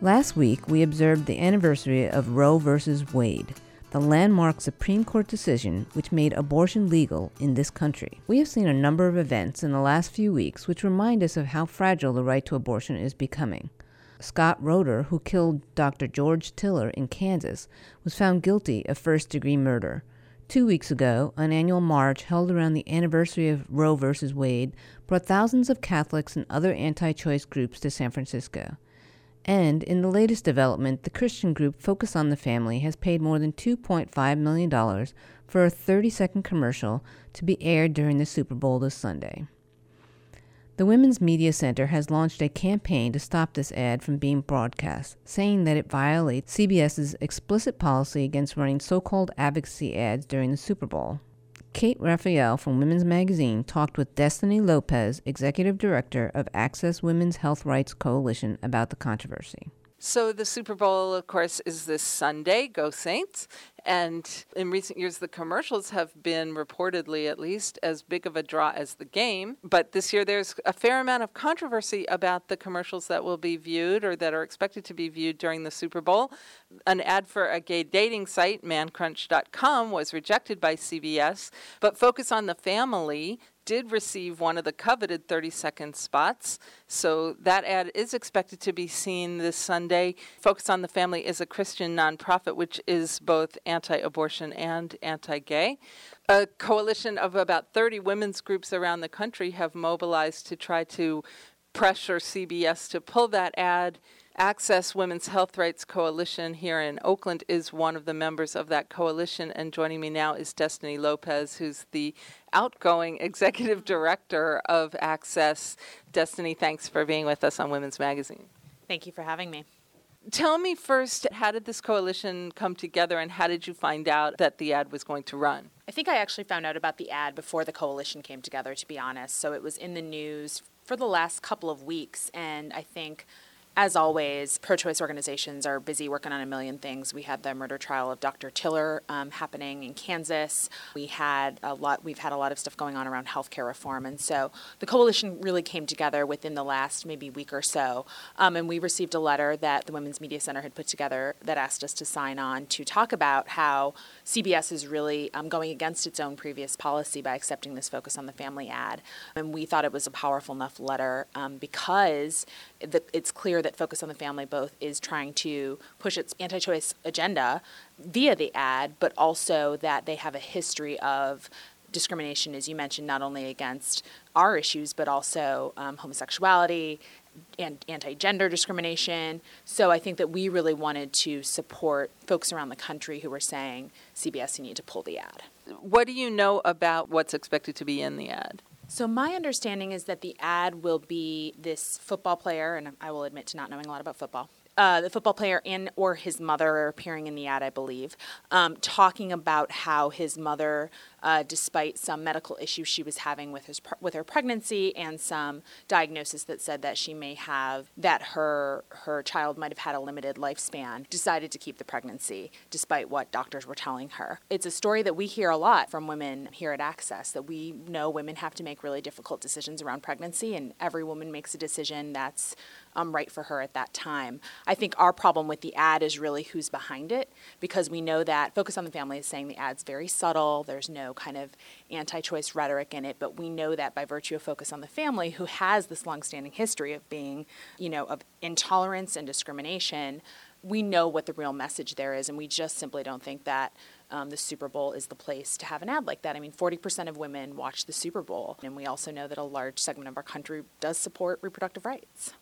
Last week, we observed the anniversary of Roe v. Wade, the landmark Supreme Court decision which made abortion legal in this country. We have seen a number of events in the last few weeks which remind us of how fragile the right to abortion is becoming. Scott Roeder, who killed Dr. George Tiller in Kansas, was found guilty of first-degree murder. 2 weeks ago, an annual march held around the anniversary of Roe v. Wade brought thousands of Catholics and other anti-choice groups to San Francisco. And in the latest development, the Christian group Focus on the Family has paid more than $2.5 million for a 30-second commercial to be aired during the Super Bowl this Sunday. The Women's Media Center has launched a campaign to stop this ad from being broadcast, saying that it violates CBS's explicit policy against running so-called advocacy ads during the Super Bowl. Kate Raphael from Women's Magazine talked with Destiny Lopez, Executive Director of Access Women's Health Rights Coalition, about the controversy. So the Super Bowl, of course, is this Sunday. Go Saints. And in recent years, the commercials have been reportedly at least as big of a draw as the game. But this year, there's a fair amount of controversy about the commercials that will be viewed or that are expected to be viewed during the Super Bowl. An ad for a gay dating site, mancrunch.com, was rejected by CBS. But Focus on the Family did receive one of the coveted 30-second spots. So that ad is expected to be seen this Sunday. Focus on the Family is a Christian nonprofit which is both anti-abortion and anti-gay. A coalition of about 30 women's groups around the country have mobilized to try to pressure CBS to pull that ad. Access Women's Health Rights Coalition here in Oakland is one of the members of that coalition, and joining me now is Destiny Lopez, who's the outgoing executive director of Access. Destiny, thanks for being with us on Women's Magazine. Thank you for having me. Tell me first, how did this coalition come together, and how did you find out that the ad was going to run? I think I actually found out about the ad before the coalition came together, to be honest. So it was in the news for the last couple of weeks, and I think, as always, pro-choice organizations are busy working on a million things. We had the murder trial of Dr. Tiller happening in Kansas. We've had a lot of stuff going on around healthcare reform, and so the coalition really came together within the last maybe week or so. And we received a letter that the Women's Media Center had put together that asked us to sign on to talk about how CBS is really going against its own previous policy by accepting this Focus on the Family ad. And we thought it was a powerful enough letter because it's clear that Focus on the Family both is trying to push its anti-choice agenda via the ad, but also that they have a history of discrimination, as you mentioned, not only against our issues, but also homosexuality and anti-gender discrimination. So I think that we really wanted to support folks around the country who were saying, CBS, you need to pull the ad. What do you know about what's expected to be in the ad? So my understanding is that the ad will be this football player, and I will admit to not knowing a lot about football, the football player or his mother are appearing in the ad, I believe, talking about how his mother, despite some medical issues she was having with her pregnancy and some diagnosis that said that she may have, that her child might have had a limited lifespan, decided to keep the pregnancy despite what doctors were telling her. It's a story that we hear a lot from women here at Access, that we know women have to make really difficult decisions around pregnancy, and every woman makes a decision that's right for her at that time. I think our problem with the ad is really who's behind it, because we know that Focus on the Family is saying the ad's very subtle, there's no kind of anti-choice rhetoric in it, but we know that by virtue of Focus on the Family, who has this long-standing history of being, of intolerance and discrimination, we know what the real message there is, and we just simply don't think that the Super Bowl is the place to have an ad like that. I mean, 40% of women watch the Super Bowl, and we also know that a large segment of our country does support reproductive rights.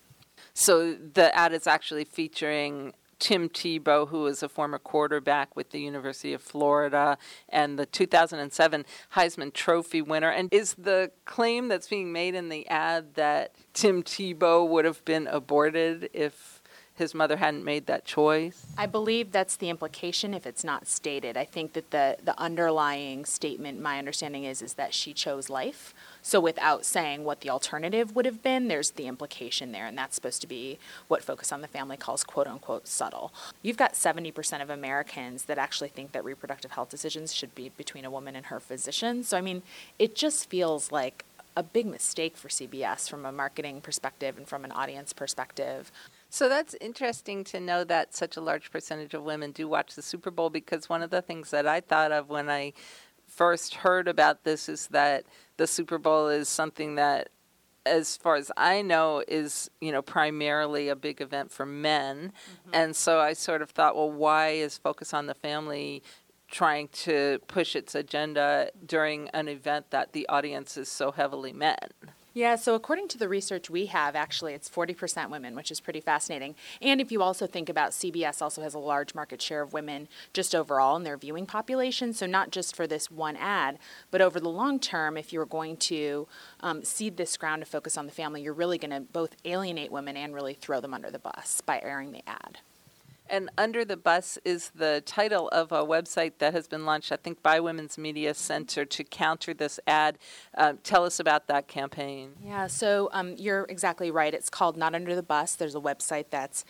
So the ad is actually featuring Tim Tebow, who is a former quarterback with the University of Florida and the 2007 Heisman Trophy winner. And is the claim that's being made in the ad that Tim Tebow would have been aborted if his mother hadn't made that choice? I believe that's the implication if it's not stated. I think that the underlying statement, my understanding is that she chose life. So without saying what the alternative would have been, there's the implication there, and that's supposed to be what Focus on the Family calls quote-unquote subtle. You've got 70% of Americans that actually think that reproductive health decisions should be between a woman and her physician. So, I mean, it just feels like a big mistake for CBS from a marketing perspective and from an audience perspective. So that's interesting to know that such a large percentage of women do watch the Super Bowl, because one of the things that I thought of when I first heard about this is that the Super Bowl is something that, as far as I know, is, primarily a big event for men. Mm-hmm. And so I sort of thought, well, why is Focus on the Family trying to push its agenda during an event that the audience is so heavily men? Yeah, so according to the research we have, actually, it's 40% women, which is pretty fascinating. And if you also think about CBS also has a large market share of women just overall in their viewing population, so not just for this one ad, but over the long term, if you're going to cede this ground to Focus on the Family, you're really going to both alienate women and really throw them under the bus by airing the ad. And Under the Bus is the title of a website that has been launched, I think, by Women's Media Center to counter this ad. Tell us about that campaign. Yeah, so you're exactly right. It's called Not Under the Bus. There's a website that's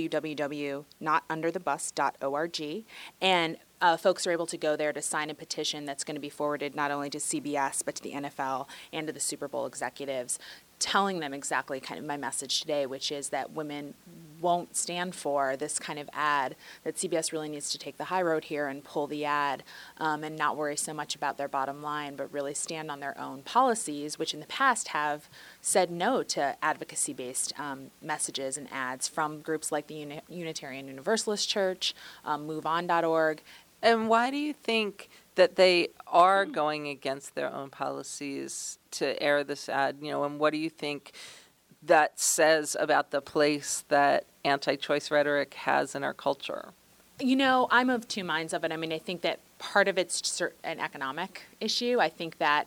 www.notunderthebus.org. And folks are able to go there to sign a petition that's going to be forwarded not only to CBS, but to the NFL and to the Super Bowl executives, telling them exactly kind of my message today, which is that women won't stand for this kind of ad, that CBS really needs to take the high road here and pull the ad and not worry so much about their bottom line, but really stand on their own policies, which in the past have said no to advocacy-based messages and ads from groups like the Unitarian Universalist Church, MoveOn.org. And why do you think that they are going against their own policies to air this ad? And what do you think that says about the place that anti-choice rhetoric has in our culture? I'm of two minds of it. I mean, I think that part of it's an economic issue. I think that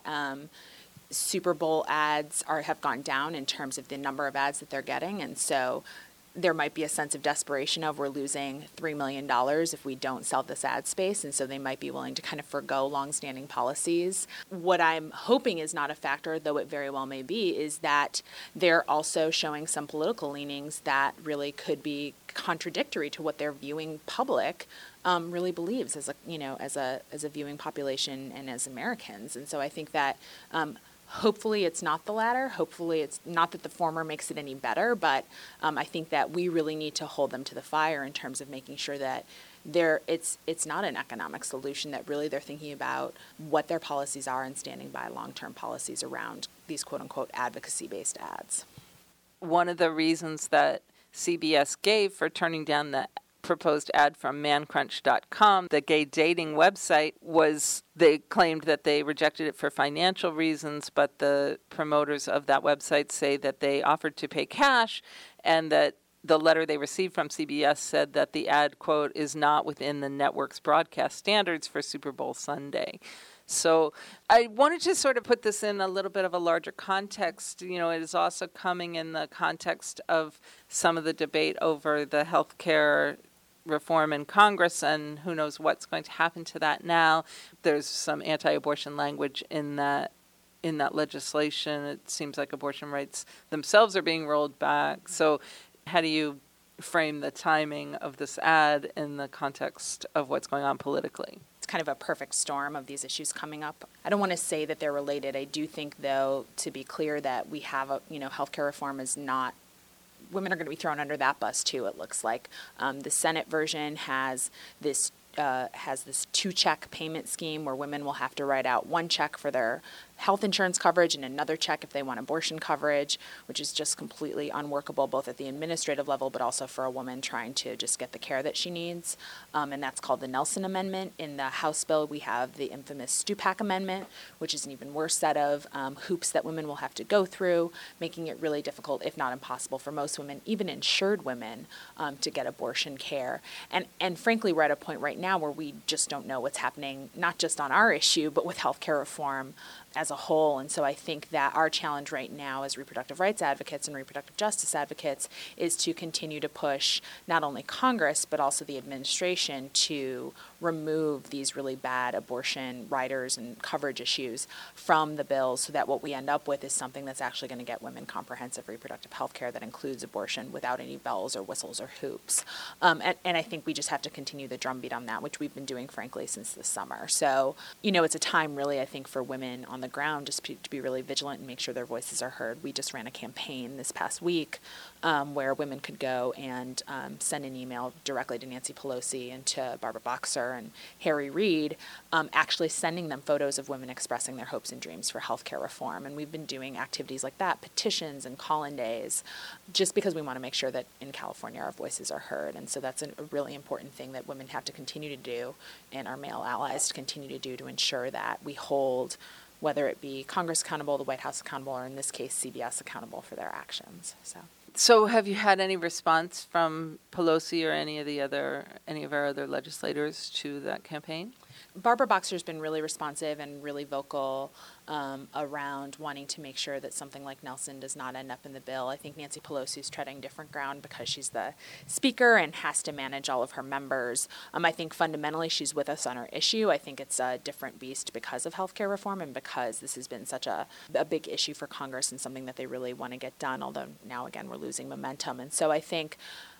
Super Bowl ads have gone down in terms of the number of ads that they're getting, and so there might be a sense of desperation of we're losing $3 million if we don't sell this ad space, and so they might be willing to kind of forgo longstanding policies. What I'm hoping is not a factor, though it very well may be, is that they're also showing some political leanings that really could be contradictory to what their viewing public really believes as a viewing population and as Americans. And so I think that hopefully it's not the latter. Hopefully it's not that the former makes it any better, but I think that we really need to hold them to the fire in terms of making sure that it's not an economic solution, that really they're thinking about what their policies are and standing by long-term policies around these quote-unquote advocacy-based ads. One of the reasons that CBS gave for turning down the proposed ad from mancrunch.com, the gay dating website, was they claimed that they rejected it for financial reasons, but the promoters of that website say that they offered to pay cash, and that the letter they received from CBS said that the ad, quote, is not within the network's broadcast standards for Super Bowl Sunday. So I wanted to sort of put this in a little bit of a larger context. It is also coming in the context of some of the debate over the health care reform in Congress, and who knows what's going to happen to that now. There's some anti-abortion language in that legislation. It seems like abortion rights themselves are being rolled back. So how do you frame the timing of this ad in the context of what's going on politically? It's kind of a perfect storm of these issues coming up. I don't want to say that they're related. I do think, though, to be clear, that we have healthcare reform is not, women are going to be thrown under that bus too, it looks like. The Senate version has this two-check payment scheme where women will have to write out one check for their health insurance coverage and another check if they want abortion coverage, which is just completely unworkable both at the administrative level but also for a woman trying to just get the care that she needs. And that's called the Nelson Amendment. In the House bill, we have the infamous Stupak Amendment, which is an even worse set of hoops that women will have to go through, making it really difficult, if not impossible, for most women, even insured women, to get abortion care. And frankly, we're at a point right now where we just don't know what's happening, not just on our issue, but with healthcare reform as a whole. And so I think that our challenge right now as reproductive rights advocates and reproductive justice advocates is to continue to push not only Congress but also the administration to remove these really bad abortion riders and coverage issues from the bills, so that what we end up with is something that's actually going to get women comprehensive reproductive health care that includes abortion without any bells or whistles or hoops. And I think we just have to continue the drumbeat on that, which we've been doing, frankly, since this summer. So, it's a time really, I think, for women on the ground just to be really vigilant and make sure their voices are heard. We just ran a campaign this past week where women could go and send an email directly to Nancy Pelosi and to Barbara Boxer and Harry Reid, actually sending them photos of women expressing their hopes and dreams for healthcare reform. And we've been doing activities like that, petitions and call-in days, just because we want to make sure that in California our voices are heard. And so that's a really important thing that women have to continue to do, and our male allies to continue to do, to ensure that we hold, whether it be Congress accountable, the White House accountable, or in this case CBS accountable for their actions. So have you had any response from Pelosi or any of our other legislators to that campaign? Barbara Boxer's been really responsive and really vocal around wanting to make sure that something like Nelson does not end up in the bill. I think Nancy Pelosi's treading different ground because she's the speaker and has to manage all of her members. I think fundamentally she's with us on our issue. I think it's a different beast because of healthcare reform and because this has been such a big issue for Congress and something that they really want to get done, although now again we're losing momentum. And so I think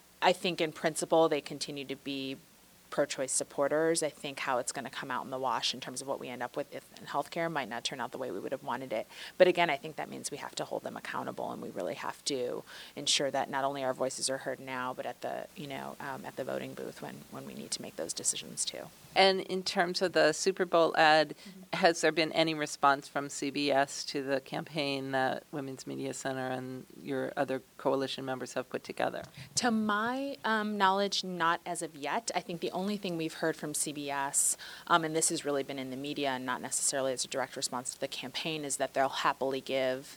in principle they continue to be pro-choice supporters. I think how it's going to come out in the wash in terms of what we end up with in healthcare might not turn out the way we would have wanted it. But again, I think that means we have to hold them accountable, and we really have to ensure that not only our voices are heard now, but at the at the voting booth when we need to make those decisions too. And in terms of the Super Bowl ad, has there been any response from CBS to the campaign that Women's Media Center and your other coalition members have put together? To my knowledge, not as of yet. I think the only thing we've heard from CBS, and this has really been in the media and not necessarily as a direct response to the campaign, is that they'll happily give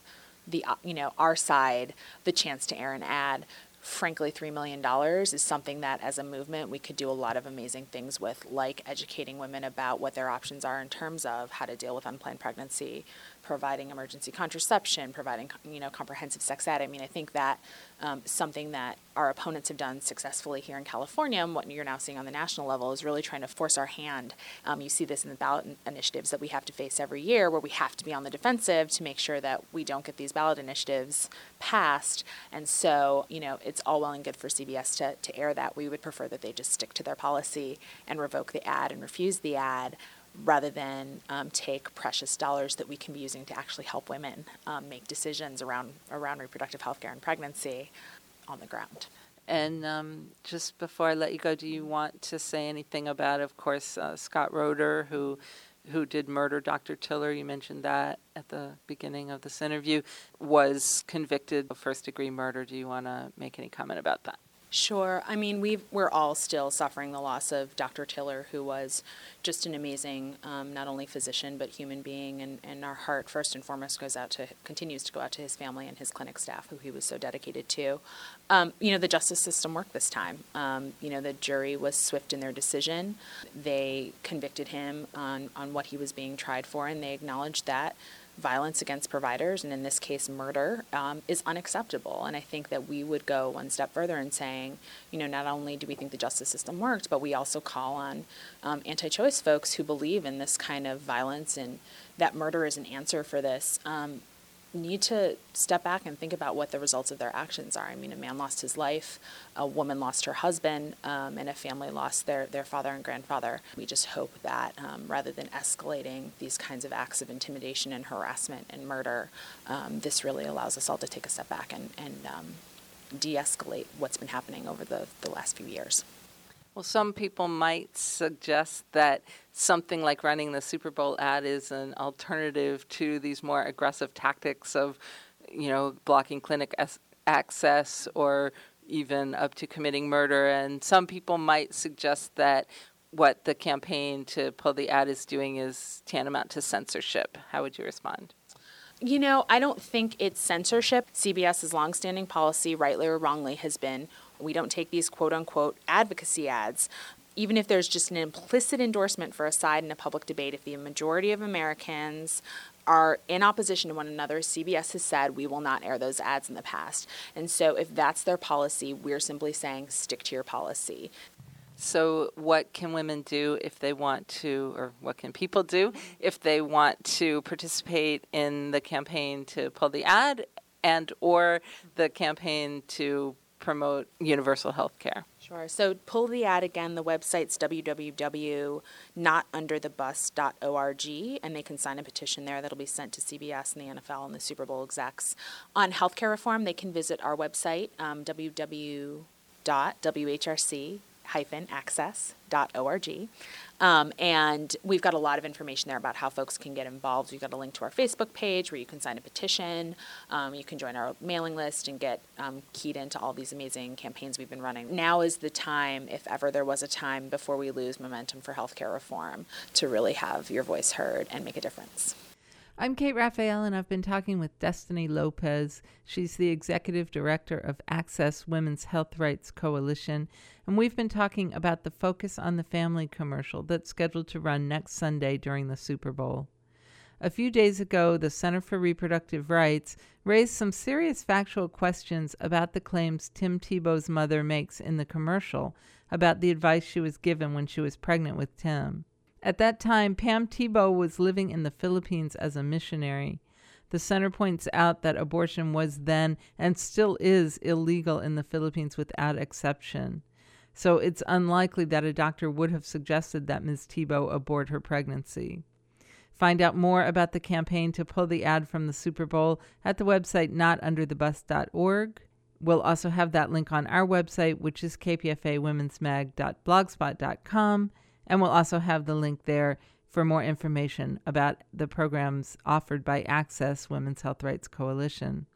our side the chance to air an ad. Frankly, $3 million is something that as a movement we could do a lot of amazing things with, like educating women about what their options are in terms of how to deal with unplanned pregnancy, providing emergency contraception, providing comprehensive sex ed. I mean, I think that something that our opponents have done successfully here in California, and what you're now seeing on the national level, is really trying to force our hand. You see this in the ballot initiatives that we have to face every year, where we have to be on the defensive to make sure that we don't get these ballot initiatives passed. And so, it's all well and good for CBS to air that. We would prefer that they just stick to their policy and revoke the ad and refuse the ad, rather than take precious dollars that we can be using to actually help women make decisions around reproductive health care and pregnancy on the ground. And just before I let you go, do you want to say anything about, of course, Scott Roeder, who did murder Dr. Tiller? You mentioned that at the beginning of this interview, was convicted of first-degree murder. Do you want to make any comment about that? Sure. I mean, we're all still suffering the loss of Dr. Tiller, who was just an amazing, not only physician, but human being. And our heart, first and foremost, continues to go out to his family and his clinic staff, who he was so dedicated to. The justice system worked this time. The jury was swift in their decision. They convicted him on what he was being tried for, and they acknowledged that violence against providers, and in this case murder, is unacceptable. And I think that we would go one step further in saying, not only do we think the justice system worked, but we also call on anti-choice folks who believe in this kind of violence and that murder is an answer for this, need to step back and think about what the results of their actions are. I mean, a man lost his life, a woman lost her husband, and a family lost their father and grandfather. We just hope that rather than escalating these kinds of acts of intimidation and harassment and murder, this really allows us all to take a step back and de-escalate what's been happening over the last few years. Well, some people might suggest that something like running the Super Bowl ad is an alternative to these more aggressive tactics of, blocking clinic access or even up to committing murder. And some people might suggest that what the campaign to pull the ad is doing is tantamount to censorship. How would you respond? I don't think it's censorship. CBS's longstanding policy, rightly or wrongly, has been we don't take these quote-unquote advocacy ads. Even if there's just an implicit endorsement for a side in a public debate, if the majority of Americans are in opposition to one another, CBS has said we will not air those ads in the past. And so if that's their policy, we're simply saying stick to your policy. So what can women do if they want to, or what can people do if they want to participate in the campaign to pull the ad and or the campaign to promote universal health care. Sure. So pull the ad again. The website's www.notunderthebus.org, and they can sign a petition there that'll be sent to CBS and the NFL and the Super Bowl execs. On healthcare reform, they can visit our website, www.whrc-access.org. And we've got a lot of information there about how folks can get involved. We've got a link to our Facebook page where you can sign a petition. You can join our mailing list and get keyed into all these amazing campaigns we've been running. Now is the time, if ever there was a time before we lose momentum for healthcare reform, to really have your voice heard and make a difference. I'm Kate Raphael, and I've been talking with Destiny Lopez. She's the executive director of Access Women's Health Rights Coalition, and we've been talking about the Focus on the Family commercial that's scheduled to run next Sunday during the Super Bowl. A few days ago, the Center for Reproductive Rights raised some serious factual questions about the claims Tim Tebow's mother makes in the commercial about the advice she was given when she was pregnant with Tim. At that time, Pam Tebow was living in the Philippines as a missionary. The center points out that abortion was then and still is illegal in the Philippines without exception. So it's unlikely that a doctor would have suggested that Ms. Tebow abort her pregnancy. Find out more about the campaign to pull the ad from the Super Bowl at the website notunderthebus.org. We'll also have that link on our website, which is kpfawomensmag.blogspot.com. And we'll also have the link there for more information about the programs offered by Access Women's Health Rights Coalition.